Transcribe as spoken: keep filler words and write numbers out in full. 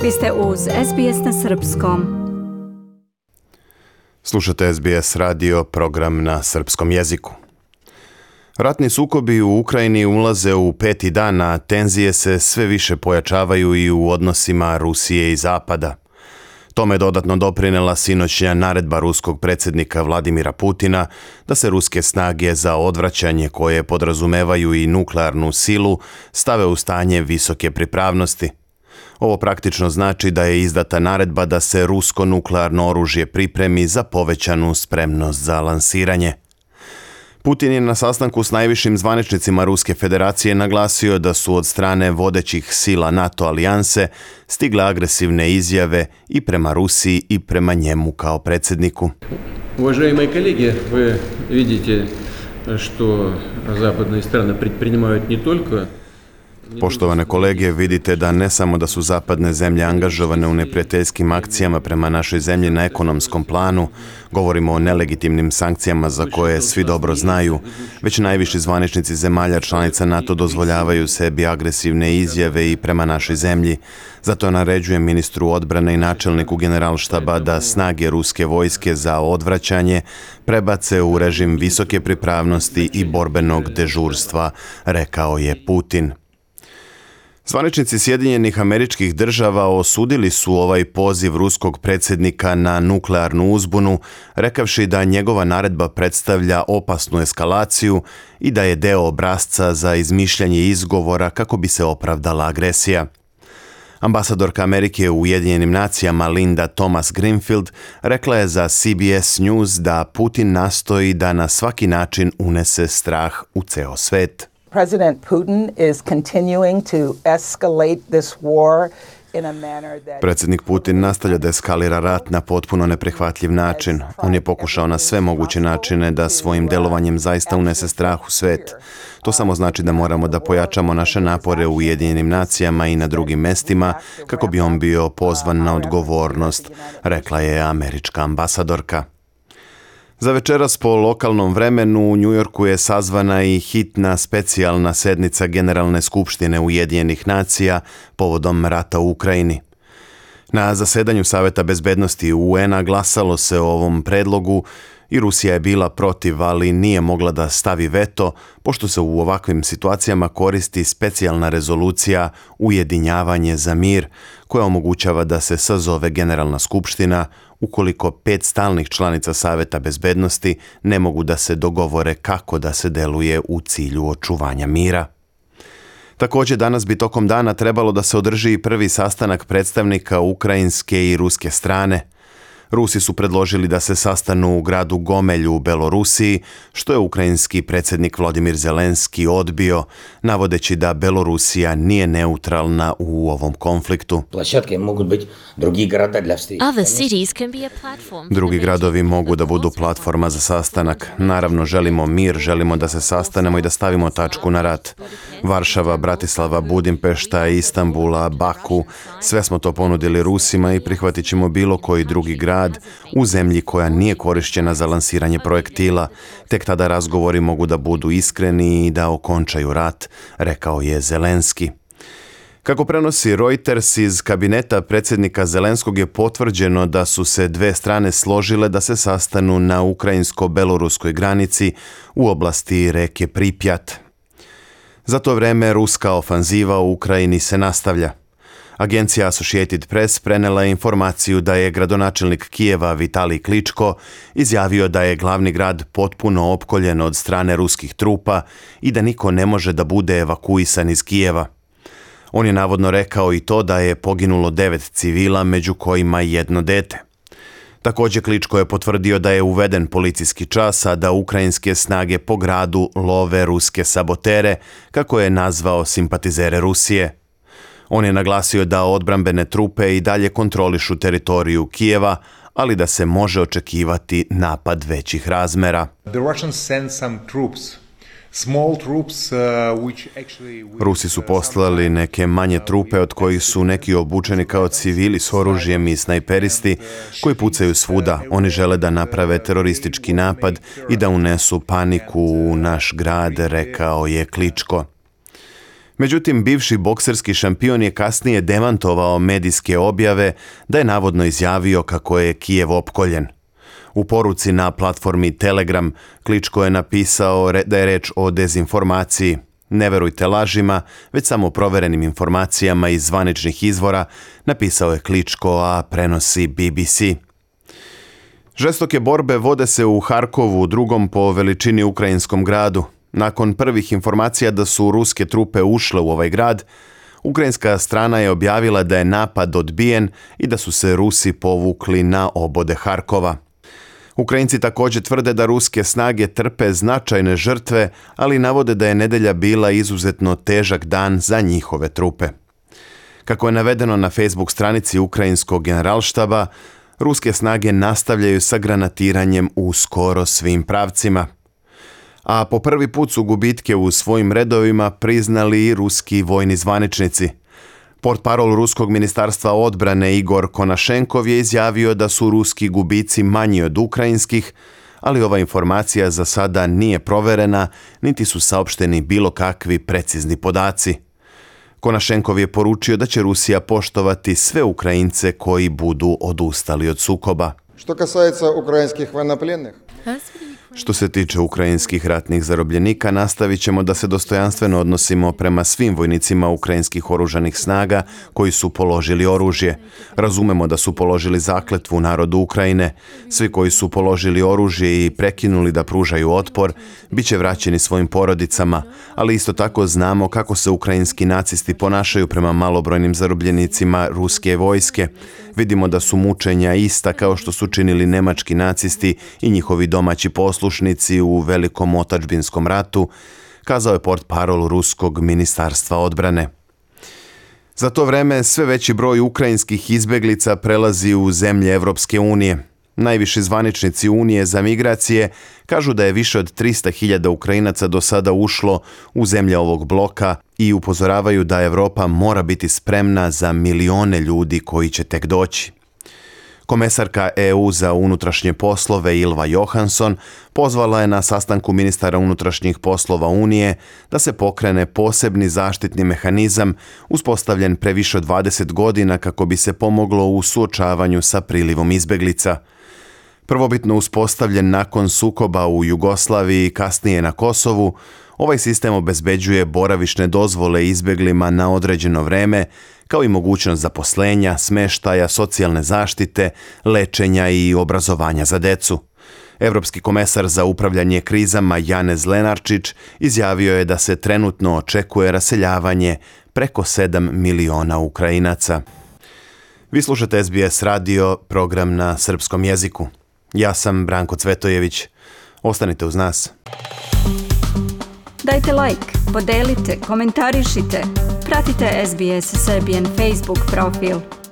Vi ste uz S B S na srpskom. Slušate S B S radio, program na srpskom jeziku. Ratni sukobi u Ukrajini ulaze u peti dan, a tenzije se sve više pojačavaju i u odnosima Rusije i Zapada. Tome je dodatno doprinela sinoćnja naredba ruskog predsjednika Vladimira Putina da se ruske snage za odvraćanje, koje podrazumevaju i nuklearnu silu, stave u stanje visoke pripravnosti. Ovo praktično znači da je izdata naredba da se rusko nuklearno oružje pripremi za povećanu spremnost za lansiranje. Putin je na sastanku s najvišim zvaničnicima Ruske federacije naglasio da su od strane vodećih sila NATO alijanse stigle agresivne izjave i prema Rusiji i prema njemu kao predsjedniku. Уважаемые коллеги, вы видите, что западные страны предпринимают не только Poštovane kolege, vidite da ne samo da su zapadne zemlje angažovane u neprijateljskim akcijama prema našoj zemlji na ekonomskom planu, govorimo o nelegitimnim sankcijama za koje svi dobro znaju, već najviši zvaničnici zemalja članica NATO dozvoljavaju sebi agresivne izjave i prema našoj zemlji. Zato naređujem ministru odbrane i načelniku generalštaba da snage ruske vojske za odvraćanje prebace u režim visoke pripravnosti i borbenog dežurstva, rekao je Putin. Zvaničnici Sjedinjenih Američkih Država osudili su ovaj poziv ruskog predsjednika na nuklearnu uzbunu, rekavši da njegova naredba predstavlja opasnu eskalaciju i da je deo obrasca za izmišljanje izgovora kako bi se opravdala agresija. Ambasadorka Amerike u Ujedinjenim nacijama Linda Thomas Greenfield rekla je za C B S News da Putin nastoji da na svaki način unese strah u ceo svet. President Putin is continuing to escalate this war in a manner that Predsjednik Putin nastavlja da eskalira rat na potpuno neprihvatljiv način. On je pokušao na sve moguće načine da svojim delovanjem zaista unese strah u svet. To samo znači da moramo da pojačamo naše napore u Ujedinjenim nacijama i na drugim mestima kako bi on bio pozvan na odgovornost, rekla je američka ambasadorka. Za večeras po lokalnom vremenu u Njujorku je sazvana i hitna specijalna sednica Generalne skupštine Ujedinjenih nacija povodom rata u Ukrajini. Na zasedanju Saveta bezbednosti U N-a glasalo se o ovom predlogu i Rusija je bila protiv, ali nije mogla da stavi veto, pošto se u ovakvim situacijama koristi specijalna rezolucija Ujedinjavanje za mir, koja omogućava da se sazove Generalna skupština ukoliko pet stalnih članica Saveta bezbednosti ne mogu da se dogovore kako da se deluje u cilju očuvanja mira. Također danas bi tokom dana trebalo da se održi i prvi sastanak predstavnika ukrajinske i ruske strane. Rusi su predložili da se sastanu u gradu Gomelju u Belorusiji, što je ukrajinski predsjednik Volodymyr Zelenski odbio, navodeći da Belorusija nije neutralna u ovom konfliktu. Drugi gradovi mogu da budu platforma za sastanak. Naravno, želimo mir, želimo da se sastanemo i da stavimo tačku na rat. Varšava, Bratislava, Budimpešta, Istanbula, Baku, sve smo to ponudili Rusima i prihvatit ćemo bilo koji drugi grad u zemlji koja nije korišćena za lansiranje projektila. Tek tada razgovori mogu da budu iskreni i da okončaju rat, rekao je Zelenski. Kako prenosi Reuters, iz kabineta predsjednika Zelenskog je potvrđeno da su se dve strane složile da se sastanu na ukrajinsko-beloruskoj granici u oblasti reke Pripjat. Za to vreme ruska ofanziva u Ukrajini se nastavlja. Agencija Associated Press prenela je informaciju da je gradonačelnik Kijeva Vitalij Kličko izjavio da je glavni grad potpuno opkoljen od strane ruskih trupa i da niko ne može da bude evakuisan iz Kijeva. On je navodno rekao i to da je poginulo devet civila, među kojima jedno dete. Također Kličko je potvrdio da je uveden policijski čas, a da ukrajinske snage po gradu love ruske sabotere, kako je nazvao simpatizere Rusije. On je naglasio da odbrambene trupe i dalje kontrolišu teritoriju Kijeva, ali da se može očekivati napad većih razmera. Rusi su poslali neke manje trupe od kojih su neki obučeni kao civili s oružjem i snajperisti koji pucaju svuda. Oni žele da naprave teroristički napad i da unesu paniku u naš grad, rekao je Kličko. Međutim, bivši bokserski šampion je kasnije demantovao medijske objave da je navodno izjavio kako je Kijev opkoljen. U poruci na platformi Telegram Kličko je napisao da je reč o dezinformaciji. Ne verujte lažima, već samo proverenim informacijama iz zvaničnih izvora, napisao je Kličko, a prenosi B B C. Žestoke borbe vode se u Harkovu, drugom po veličini ukrajinskom gradu. Nakon prvih informacija da su ruske trupe ušle u ovaj grad, ukrajinska strana je objavila da je napad odbijen i da su se Rusi povukli na obode Harkova. Ukrajinci također tvrde da ruske snage trpe značajne žrtve, ali navode da je nedelja bila izuzetno težak dan za njihove trupe. Kako je navedeno na Facebook stranici ukrajinskog generalštaba, ruske snage nastavljaju sa granatiranjem u skoro svim pravcima. A po prvi put su gubitke u svojim redovima priznali i ruski vojni zvaničnici. Portparol ruskog ministarstva odbrane Igor Konašenkov je izjavio da su ruski gubici manji od ukrajinskih, ali ova informacija za sada nije proverena, niti su saopšteni bilo kakvi precizni podaci. Konašenkov je poručio da će Rusija poštovati sve Ukrajince koji budu odustali od sukoba. Što касается украинских военнопленных, Što se tiče ukrajinskih ratnih zarobljenika, nastavit ćemo da se dostojanstveno odnosimo prema svim vojnicima ukrajinskih oružanih snaga koji su položili oružje. Razumemo da su položili zakletvu narodu Ukrajine. Svi koji su položili oružje i prekinuli da pružaju otpor, bit će vraćeni svojim porodicama, ali isto tako znamo kako se ukrajinski nacisti ponašaju prema malobrojnim zarobljenicima ruske vojske. Vidimo da su mučenja ista kao što su činili nemački nacisti i njihovi domaći poslušnici u Velikom otadžbinskom ratu, kazao je portparol ruskog ministarstva odbrane. Za to vreme sve veći broj ukrajinskih izbeglica prelazi u zemlje Evropske unije. Najviši zvaničnici Unije za migracije kažu da je više od trista hiljada Ukrajinaca do sada ušlo u zemlje ovog bloka i upozoravaju da Evropa mora biti spremna za milione ljudi koji će tek doći. Komesarka E U za unutrašnje poslove Ylva Johansson pozvala je na sastanku ministara unutrašnjih poslova Unije da se pokrene posebni zaštitni mehanizam uspostavljen pre više od dvadeset godina kako bi se pomoglo u suočavanju sa prilivom izbeglica. Prvobitno uspostavljen nakon sukoba u Jugoslaviji i kasnije na Kosovu, ovaj sistem obezbeđuje boravišne dozvole izbeglima na određeno vreme, kao i mogućnost zaposlenja, smeštaja, socijalne zaštite, lečenja i obrazovanja za decu. Evropski komesar za upravljanje krizama Janez Lenarčić izjavio je da se trenutno očekuje raseljavanje preko sedam miliona Ukrajinaca. Vi slušate S B S radio, program na srpskom jeziku. Ja sam Branko Cvetojević. Ostanite uz nas. Dajte like, podelite, komentarišite. Pratite S B S Serbian Facebook profil.